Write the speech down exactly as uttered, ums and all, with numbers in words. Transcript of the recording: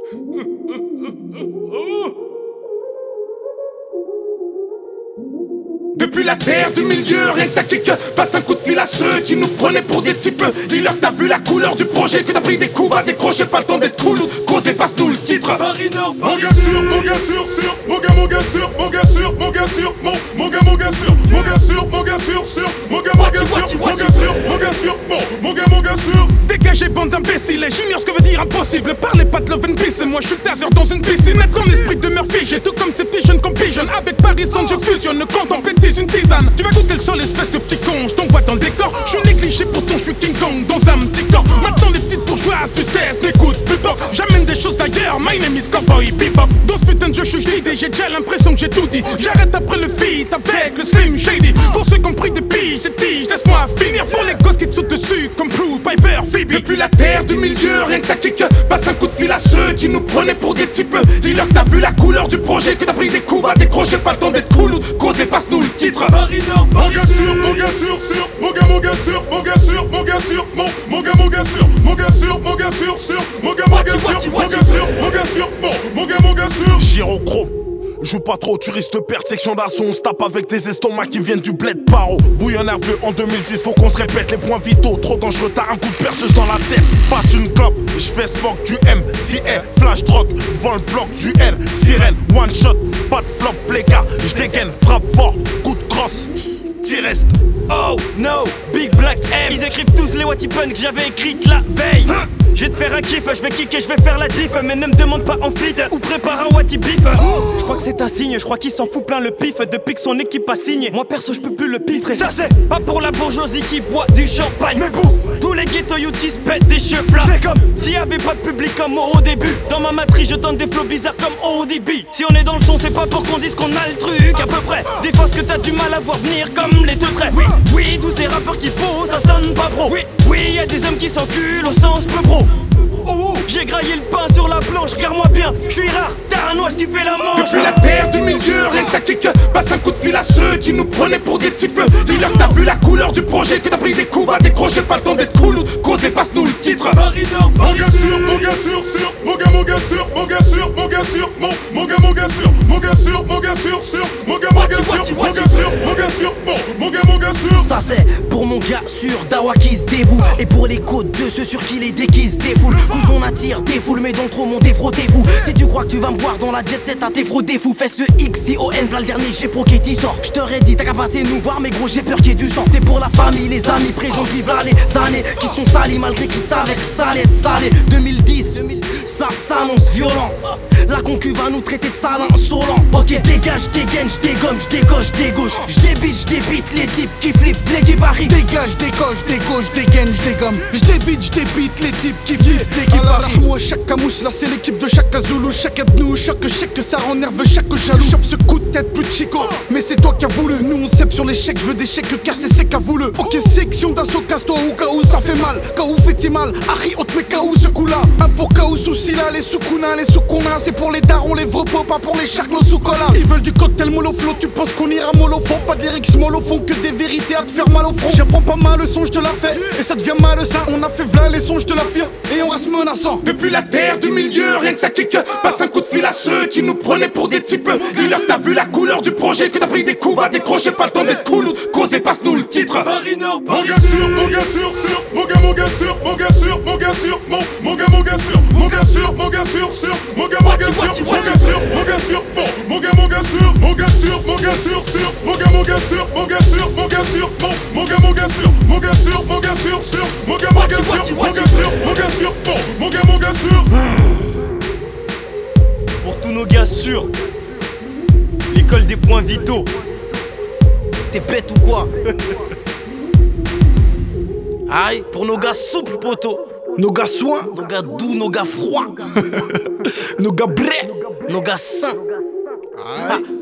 Depuis la terre du milieu, rien que ça kick. Passe un coup de fil à ceux qui nous prenaient pour des types. Dis-leur que t'as vu la couleur du projet, que t'as pris des coups à décrocher, pas le temps d'être cool ou de causer, passe-nous le titre. Paris Nord, Mon gars sûr, mon gars sûr, sûr, mon gars, mon gars sûr, mon gars sûr, mon gars sûr, mon, mon gars, mon gars sûr, mon gars sûr, mon gars sûr, sûr, mon gars, mon gars sûr, mon gars sûr, mon gars sûr, mon, mon gars, mon gars sûr. Dégagez bande d'imbéciles, j'ignore ce que veut dire impossible. Parlez pas de love and peace, moi je suis le taser dans une piscine. Être en esprit de Murphy, j'ai tout comme ces petits jeunes qu'on pigeonne. Avec Paris je fusionne, quand on pétise une tisane. Tu vas goûter le sol, espèce de petit con, je t'envoie dans le décor. Je suis négligé, pourtant je suis King Kong dans un petit corps. Maintenant les petites bourgeoises, tu sais, n'écoute plus pas. J'amène des choses d'ailleurs, my name is Cowboy Bebop. Dans ce putain de jeu, je suis l'idée, j'ai déjà l'impression que j'ai tout dit. J'arrête après le feat avec le Slim Shady. Pour ceux qui ont pris des piges, des tiges, laisse-moi finir. Pour les gosses qui te sautent dessus, comme Blue, Piper, Phoebe. Depuis la terre du milieu, rien que ça kick. Passe un coup de fil à ceux qui nous prenaient pour des types. Dis-leur que t'as vu la couleur du projet, que t'as pris des coups à décrocher, pas le temps d'être cool ou de causer, passe-nous le titre. Paris Nord, Mon gars sûr, mon gars sûr, sûr, mon gars, mon gars sûr, mon gars sûr, mon gars sûr, mon, mon gars, mon gars sûr, mon gars sûr, mon gars sûr, sûr, mon gars, mon gars sûr, mon gars sûr, mon gars sûr, mon, mon gars, mon gars sûr. Gyrochrome. Joue pas trop, tu risques de perdre section d'assaut. On se tape avec des estomacs qui viennent du bled paro. Bouillon nerveux en deux mille dix, faut qu'on se répète les points vitaux. Trop dangereux, t'as un coup de perceuse dans la tête. Passe une clope, j'fais Spock du M, C R, flash drogue, devant le bloc du L, sirène, one shot, pas de flop, les gars, j'dégaine, frappe fort, coup de crosse. T'y restes. Oh no, Big Black M. Ils écrivent tous les Watty Pun que j'avais écrites la veille. Hein? Je vais te faire un kiff, je vais kicker, je vais faire la diff. Mais ne me demande pas en fleet ou prépare un Watty Beef. Oh, je crois que c'est un signe, je crois qu'il s'en fout plein le pif. Depuis que son équipe a signé, moi perso je peux plus le piffrer. Ça c'est pas pour la bourgeoisie qui boit du champagne, mais pour tous les ghetto youths qui se pètent des cheveux flammes. C'est comme s'il y avait pas de public comme au début. Dans ma matrice je tente des flows bizarres comme O D B. Si on est dans le son c'est pas pour qu'on dise qu'on a le truc à peu près. Des fois ce que t'as du mal à voir venir comme les deux traits. Oui, oui, tous ces rappeurs qui posent ça sonne pas pro. Oui, oui, y'a des hommes qui s'enculent au sens peu pro. Oh, j'ai graillé le pain sur la planche, regarde-moi bien, je suis rare, t'as un noix qui fait la manche. Depuis la terre du milieu, rien que ça kick. Passe un coup de fil à ceux qui nous prenaient pour des types. Dis-leur que t'as vu la couleur du projet, que t'as pris des coups à décrocher, pas le temps d'être cool ou de causer, passe-nous le titre. Paris Nord, Mon gars sûr, mon gars sûr, sûr, mon gars, mon gars sûr, mon gars sûr, mon gars sûr, mon, mon gars, mon gars sûr, mon gars sûr, mon gars sûr, sûr, mon gars, mon gars sûr, mon gars sûr, mon gars sûr, mon, mon gars, mon gars sûr. Ça c'est pour mon gars sûr, Dawa qui se dévoue. Et pour les côtes de ceux sur qui les déguisent défoule. Vous on attire des foules, mais dans le trop mon défrottez-vous. Si tu crois que tu vas me voir dans la jet set, à tes fraudes des fous. Fais ce X I O N, v'là le dernier G Pro qui t'y sort. J't'aurais dit t'as qu'à passer nous voir, mais gros j'ai peur qu'il y ait du sang. C'est pour la famille, les amis présents, puis v'là les années qui sont salis malgré qu'ils savaient que ça allait être salé. deux mille dix, ça s'annonce violent. La concu va nous traiter de sale insolent. Ok dégage, dégaine, j'dégomme, j'dégauche, j'dégauche. J'débite, j'débite les types qui flippent, l'équipe arrive. Dégage, décoche, dégauche, dégaine, j'dégomme. J'débite, j'débite les types qui flippent, l'équipe arrive. Moi chaque camouche, là c'est l'équipe de chaque Zulu. Chaque de nous choque, chaque ça rend nerveux, chaque jaloux. Chope ce coup de tête plus de chico, mais c'est toi qui as voulu. Nous on cèpe sur l'échec, je veux des chèques car c'est c'est qu'a voulu. Ok section d'assaut, casse-toi au cas où ça fait mal. Cas où fait-il mal, Harry on te met cas où ce coup là. Un pour cas où souci là, les soukounas, les soukounas. C'est pour les darons, les vrais pots, pas pour les charclos sous cola. Ils veulent du cocktail mollo flow, tu penses qu'on ira mollo fond. Pas de lyrics mollo fond, que des vérités à te faire mal au front. J'apprends pas mal le son, je te la fais. Et ça devient malsain, on a fait v'là les sons, je te l'affirme. Et on reste menaçant. Depuis la terre du milieu, rien que ça kick. Passe un coup de fil à ceux qui nous prenaient pour des types. Dis-leur que t'as vu la couleur du projet, que t'as pris des coups à décrocher, pas le temps d'être cool ou de causer, passe-nous le titre. Paris Nord, Mon gars sûr, mon gars sûr, sûr, mon gars, mon gars sûr, mon gars sûr, mon gars sûr, mon, mon gars, mon gars sûr, mon gars sûr, mon gars sûr, sûr, mon gars, mon gars sûr, mon gars sûr, mon gars sûr, mon, mon gars, mon gars sûr, mon gars sûr, mon gars sûr, sûr, mon gars, mon gars sûr, mon gars sûr, mon gars sûr, mon, mon gars, mon gars sûr, mon gars sûr, mon gars sûr, sûr, mon gars, mon gars sûr, mon gars sûr, mon gars sûr, mon, mon gars, mon gars sûr. pour tous nos gars sûrs, l'école des points vitaux. T'es bête ou quoi? Aïe, pour nos gars souples, poteau. Nos gars soins, Nos gars doux, nos gars froids. nos gars brés. Nos gars sains. Aïe.